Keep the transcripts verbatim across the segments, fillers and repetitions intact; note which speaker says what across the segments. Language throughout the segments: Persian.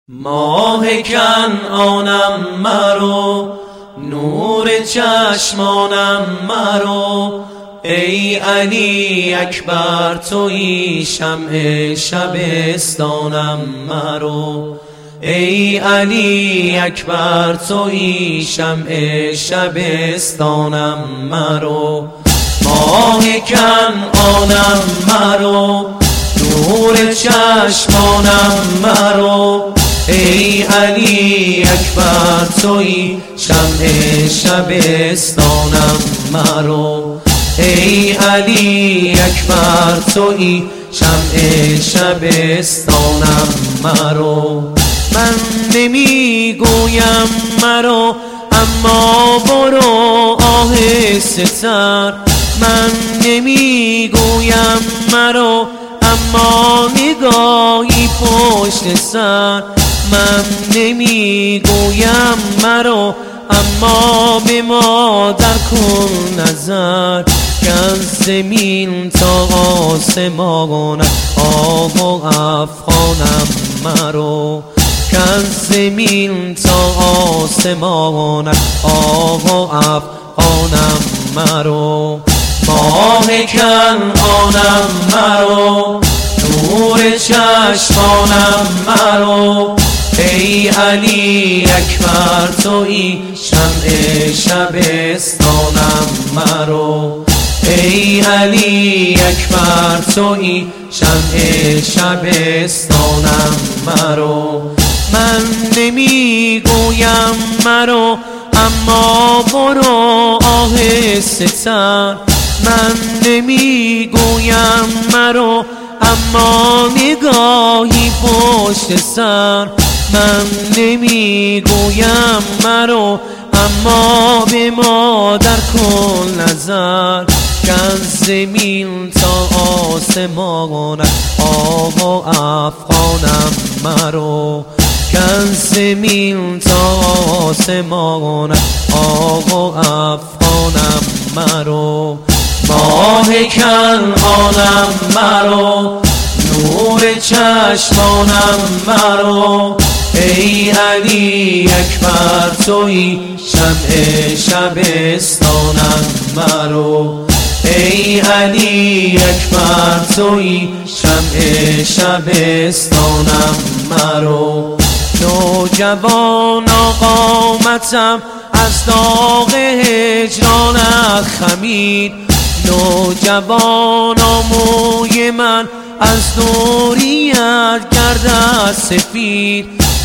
Speaker 1: ماه کنعانم مرو، نور چشمانم مرو، ای علی اکبر تویی شمع شبستانم مرو، ای علی اکبر تویی شمع شبستانم مرو. ماه کنعانم مرو، نور چشمانم مرو، ای علی اکبر تویی شمع شبستانم مرو، ای علی اکبر تویی شمع شبستانم مرو. من نمی گویم مرو اما برو آهسته تر، من نمی گویم مرو اما نگاهی پشت سر، من نمی گویم مرو اما به مادر کن نظر، که از زمین تا آسمان آب و افغانم مرو، که از زمین تا آسمان آب و افغانم مرو. ماه کنعانم مرو، نور چشمانم مرو، ای علی اکبر تویی شمع شبستانم مرو، ای علی اکبر تویی شمع شبستانم مرو. من نمی گویم مرو اما برو آهسته تر، من نمی گویم مرو اما نگاهی پشت سر، من نمی گویم مرو اما به مادر کن نظر، که از زمین تا آسمان آب و افغانم مرو، که از زمین تا آسمان آب و افغانم مرو. ماه کنعانم مرو، نور چشمانم مرو، ای علی اکبر تویی شمع شبستانم مرو، ای علی اکبر تویی شمع شبستانم مرو. نوجوان قامتم از داغ هجران خمید، نوجوان موی من از دوریت گردد سفید،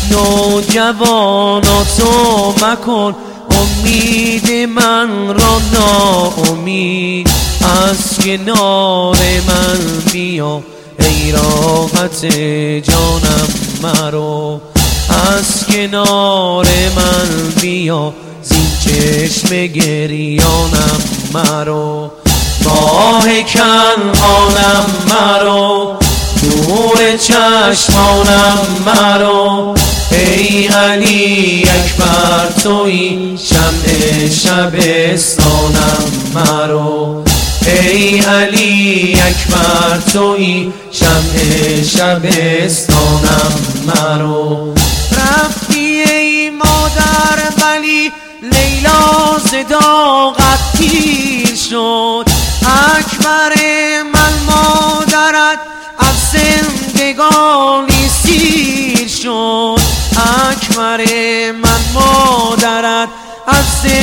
Speaker 1: نوجوان تو مکن امید من را ناامید، از کنار من بیا ای راحت جانم مرو، از کنار من بیا زین چشم گریانم مرو. ماه کنعانم مرو، نور چشمانم مرو، ای علی اکبر تویی شمع شبستانم مرو، ای علی اکبر تویی شمع شبستانم مرو. رفتی ای مادر ولی لیلا ز داغت پیر شد، اکبر من مادرت از زندگانی سیر شد، اکبر من مادرت از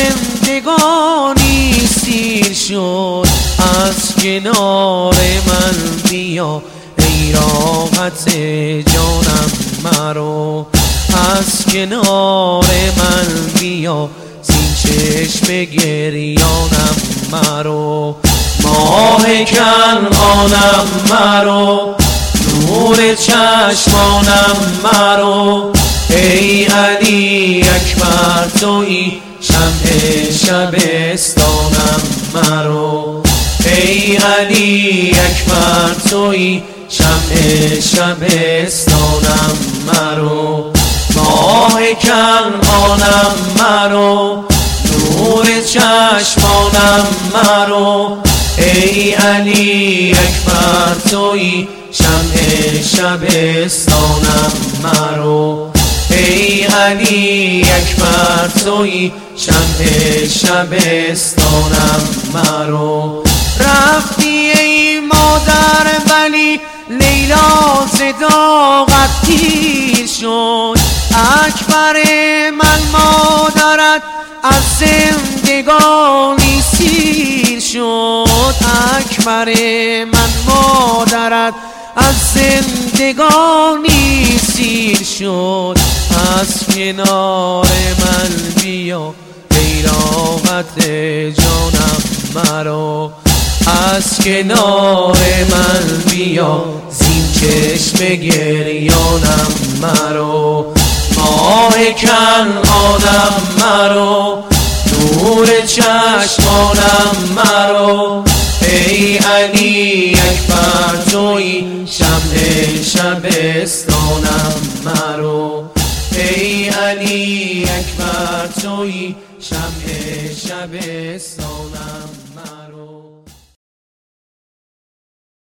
Speaker 1: زندگانی سیر شد، از کنار من بیا ای راحت جانم مرو، از کنار من بیا زین چشم گریانم مرو. ماه کنعانم مرو، نور چشمانم مرو، ای علی اکبر تویی شمع شبستانم مرو، ای علی اکبر تویی شمع شبستانم مرو. ماه کنعانم مرو، نور چشمانم مرو، ای علی اکبر تویی شمع شبستانم مرو، علی اکبر تویی شمع شبستانم مرو. رفتی ای مادر ولی لیلا ز داغت پیر شد. اکبر من مادرت از زندگانی سیر شد. اکبر من مادرت از زندگانی سیر شد. از کنار من بیا ای راحت جانم مرو. از کنار من بیا زین چشم گریانم مرو. ماه کنعانم مرو، نور چشمانم مرو. ای علی اکبر تویی شمع شبستانم مرو. ای علی اکبر تویی شمع شبستانم مرو.